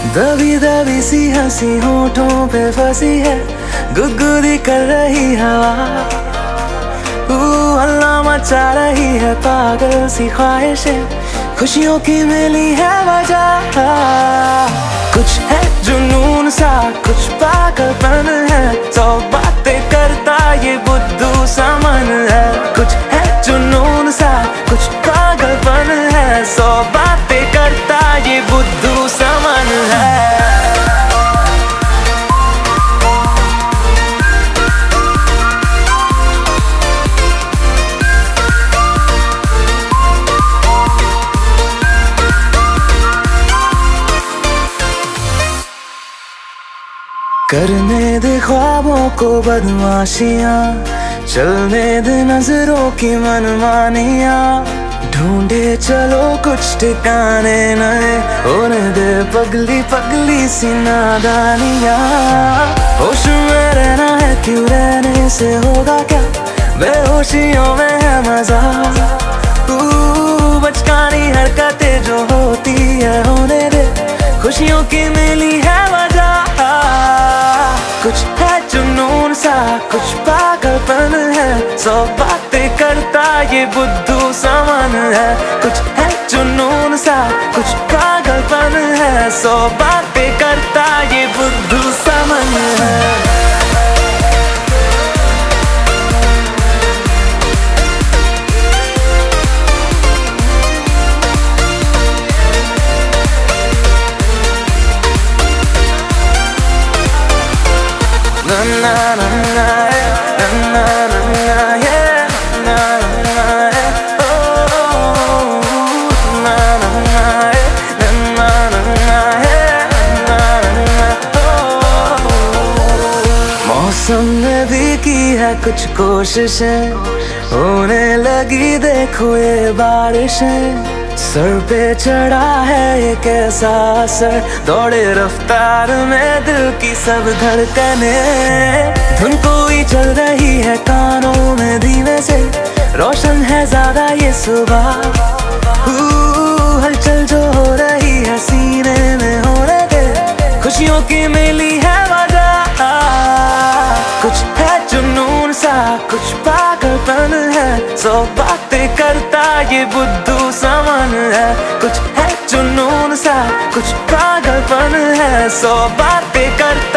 दबी दबी सी हंसी होठों पे फंसी है, गुदगुदी कर रही हवा। हल्ला मचा रही है पागल सी ख्वाहिशें, खुशियों की मिली है वजह। कुछ है जुनून सा, कुछ पागलपन है, सौ बातें करता ये बुद्धू सा मन है। कुछ है जुनून सा, कुछ पागलपन है, सौ बातें करता ये बुद्धू सा मन है। करने दे ख्वाबों को बदमाशियां, चलने दे नजरों की मनमानियां, ढूंढे चलो कुछ ठिकाने नए, होने दे पगली पगली सी नादानियां। होश में रहना है, क्यों रहने से होगा क्या, बेहोशियों में है मजा। बचकानी हरकतें जो होती है होने दे, खुशियों की मिली है वजह। कुछ है जुनून सा, कुछ पागलपन है, सौ बातें करता ये बुद्धू सा मन है। कुछ है जुनून सा, कुछ पागलपन है, सौ बातें करता ये बुद्धू सा मन है। Na na na na na na na na yeah, na na na oh na na na na na na yeah, na na oh। मौसम ने भी की है कुछ कोशिशें, होने लगी देखो ये बारिशें। सर पे चढ़ा है एक ऐसा असर, दौड़े रफ्तार में दिल की सब धड़कने। धुन कोई चल रही है कानों में धीमे से, रोशन है ज्यादा ये सुबह। हलचल जो हो रही है सीने में होने दे, खुशियों की मिली है वजह। कुछ है जुनून सा, कुछ पागलपन है, सौ बातें करता ये बुद्धू सा मन है। कुछ है जुनून सा, कुछ पागलपन है, सौ बातें करता